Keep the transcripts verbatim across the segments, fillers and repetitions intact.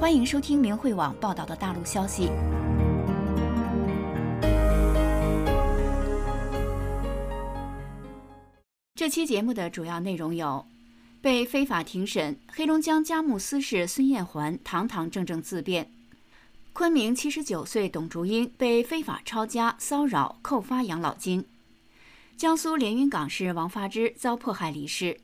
欢迎收听明慧网报道的大陆消息。这期节目的主要内容有：被非法庭审，黑龙江佳木斯市孙艳环堂堂正正自辩；昆明七十九岁董竹英被非法抄家、骚扰、扣发养老金；江苏连云港市王发之遭迫害离世。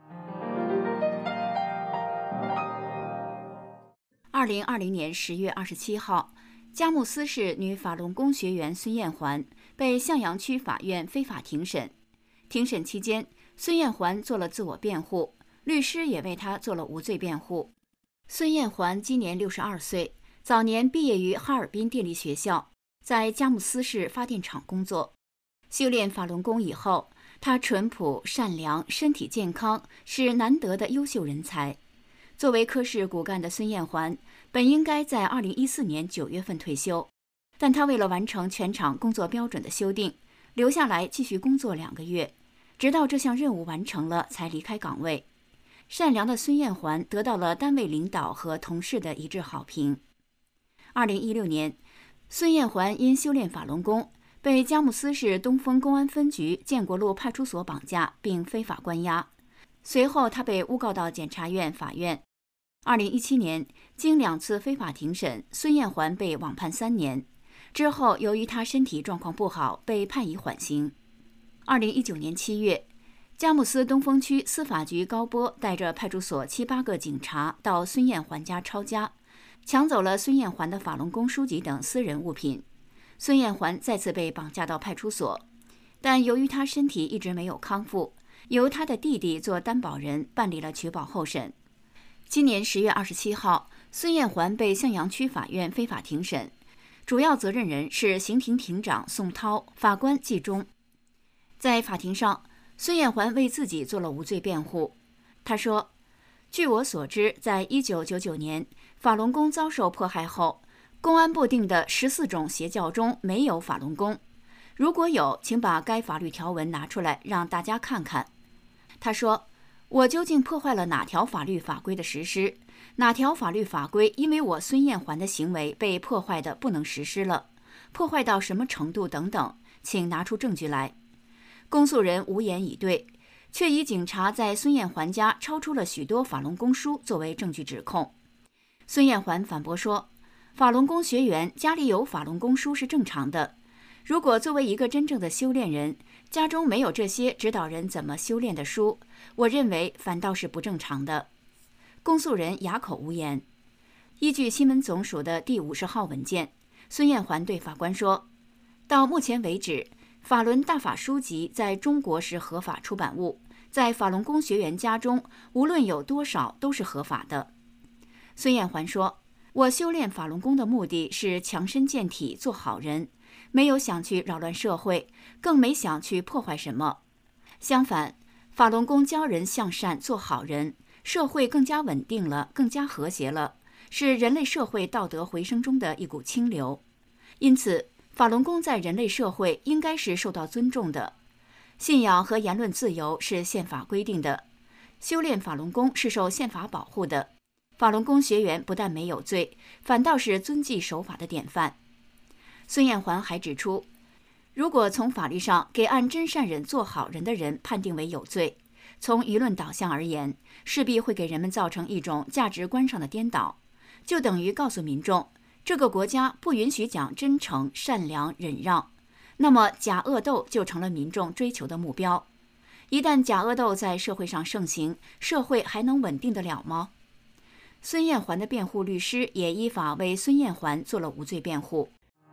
二零二零年十月二十七号，佳木斯市女法轮功学员孙艳环被向阳区法院非法庭审。庭审期间，孙艳环做了自我辩护，律师也为她做了无罪辩护。孙艳环今年六十二岁，早年毕业于哈尔滨电力学校，在佳木斯市发电厂工作。修炼法轮功以后，她淳朴善良，身体健康，是难得的优秀人才。作为科室骨干的孙艳环，本应该在二零一四年九月份退休，但她为了完成全厂工作标准的修订，留下来继续工作两个月，直到这项任务完成了才离开岗位。善良的孙艳环得到了单位领导和同事的一致好评。二零一六年，孙艳环因修炼法轮功，被佳木斯市东风公安分局建国路派出所绑架并非法关押，随后她被诬告到检察院、法院。二零一七年，经两次非法庭审，孙艳环被网判三年。之后，由于她身体状况不好，被判以缓刑。二零一九年七月，佳木斯东风区司法局高波带着派出所七八个警察到孙艳环家抄家，抢走了孙艳环的法轮功书籍等私人物品。孙艳环再次被绑架到派出所，但由于她身体一直没有康复，由她的弟弟做担保人办理了取保候审。今年十月二十七号，孙艳环被向阳区法院非法庭审，主要责任人是刑庭庭长宋涛，法官季中。在法庭上，孙艳环为自己做了无罪辩护。他说：“据我所知，在一九九九年法轮功遭受迫害后，公安部定的十四种邪教中没有法轮功。如果有，请把该法律条文拿出来让大家看看。”他说：“我究竟破坏了哪条法律法规的实施？哪条法律法规因为我孙艳环的行为被破坏的不能实施了？破坏到什么程度等等，请拿出证据来。”公诉人无言以对，却以警察在孙艳环家抄出了许多法轮功书作为证据指控。孙艳环反驳说：“法轮功学员家里有法轮功书是正常的，如果作为一个真正的修炼人，家中没有这些指导人怎么修炼的书，我认为反倒是不正常的。”公诉人哑口无言。依据新闻总署的第五十号文件，孙艳环对法官说：“到目前为止，法轮大法书籍在中国是合法出版物，在法轮功学员家中，无论有多少都是合法的。”孙艳环说：“我修炼法轮功的目的是强身健体，做好人，没有想去扰乱社会，更没想去破坏什么。相反，法轮功教人向善，做好人，社会更加稳定了，更加和谐了，是人类社会道德回升中的一股清流。因此，法轮功在人类社会应该是受到尊重的。信仰和言论自由是宪法规定的，修炼法轮功是受宪法保护的。法轮功学员不但没有罪，反倒是遵纪守法的典范。”孙艳环还指出，如果从法律上给按真善忍做好人的人判定为有罪，从舆论导向而言，势必会给人们造成一种价值观上的颠倒，就等于告诉民众，这个国家不允许讲真诚、善良、忍让，那么假恶斗就成了民众追求的目标。一旦假恶斗在社会上盛行，社会还能稳定得了吗？孙艳环的辩护律师也依法为孙艳环做了无罪辩护。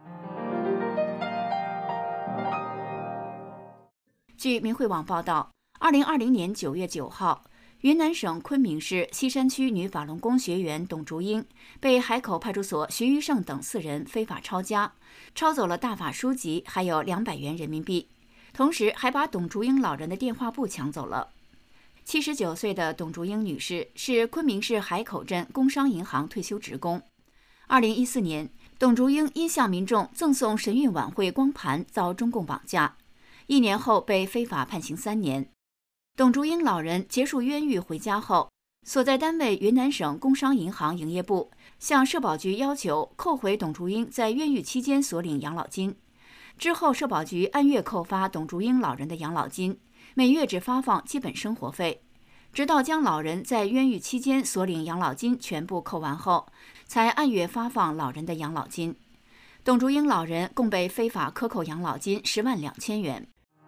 据明慧网报道，二零二零年九月九号，云南省昆明市西山区女法轮功学员董竹英被海口派出所徐玉胜等四人非法抄家，抄走了大法书籍，还有两百元人民币，同时还把董竹英老人的电话簿抢走了。七十九岁的董竹英女士是昆明市海口镇工商银行退休职工。二零一四年，董竹英因向民众赠送神韵晚会光盘遭中共绑架，一年后被非法判刑三年。董竹英老人结束冤狱回家后， 所在单位云南省工商银行营业部向社保局要求扣回董竹英在冤狱期间所领养老金。之后，社保局按月扣发董竹英老人的养老金，每月只发放基本生活费，直到将老人在冤狱期间所领养老金全部扣完后，才按月发放老人的养老金。董竹英老人共被非法克扣养老金十万两千元。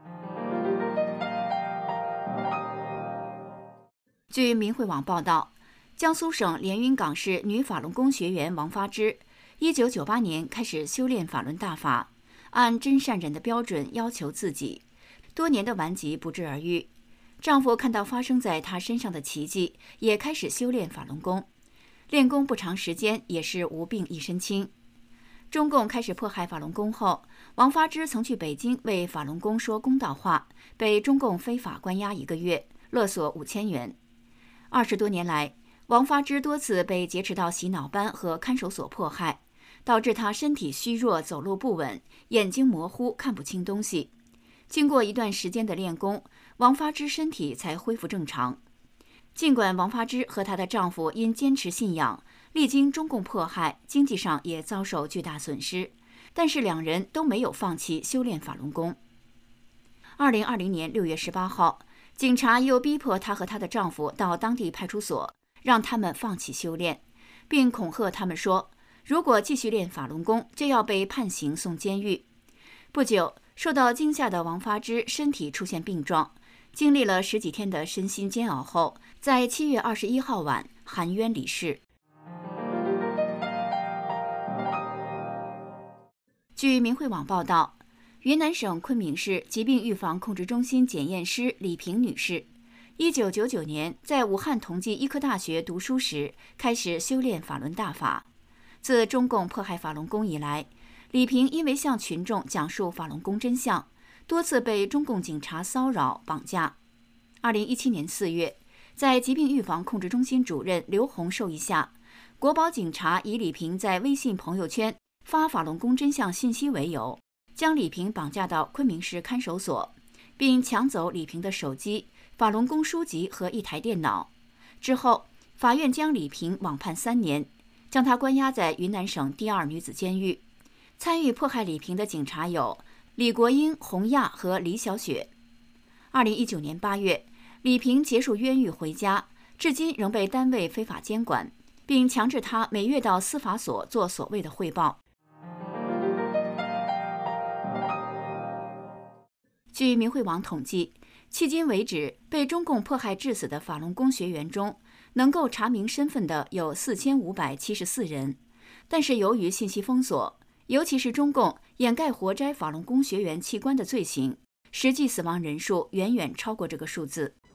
据民汇网报道，江苏省连云港市女法轮功学员王发枝，一九九八年开始修炼法轮大法，按真善忍的标准要求自己，多年的顽疾不治而愈。丈夫看到发生在她身上的奇迹，也开始修炼法轮功。练功不长时间，也是无病一身轻。中共开始迫害法轮功后，王发枝曾去北京为法轮功说公道话，被中共非法关押一个月，勒索五千元。二十多年来，王发枝多次被劫持到洗脑班和看守所迫害，导致他身体虚弱，走路不稳，眼睛模糊，看不清东西。经过一段时间的练功，王发枝身体才恢复正常。尽管王发枝和她的丈夫因坚持信仰，历经中共迫害，经济上也遭受巨大损失，但是两人都没有放弃修炼法轮功。二零二零年六月十八号，警察又逼迫她和她的丈夫到当地派出所，让他们放弃修炼，并恐吓他们说，如果继续练法轮功，就要被判刑送监狱。不久，受到惊吓的王发枝身体出现病状，经历了十几天的身心煎熬后，在七月二十一号晚含冤离世。据民汇网报道，云南省昆明市疾病预防控制中心检验师李萍女士，一九九九年在武汉同济医科大学读书时开始修炼法轮大法。自中共迫害法轮功以来，李萍因为向群众讲述法轮功真相，多次被中共警察骚扰绑架。二零一七年四月，在疾病预防控制中心主任刘红授意下，国保警察以李萍在微信朋友圈发法轮功真相信息为由，将李萍绑架到昆明市看守所，并抢走李萍的手机、法轮功书籍和一台电脑。之后，法院将李萍网判三年，将她关押在云南省第二女子监狱。参与迫害李萍的警察有李国英、洪亚和李小雪。二零一九年八月，李萍结束冤狱回家，至今仍被单位非法监管，并强制她每月到司法所做所谓的汇报。据民汇网统计，迄今为止被中共迫害致死的法轮功学员中，能够查明身份的有四千五百七十四人，但是由于信息封锁，尤其是中共掩盖活摘法轮功学员器官的罪行，实际死亡人数远远超过这个数字。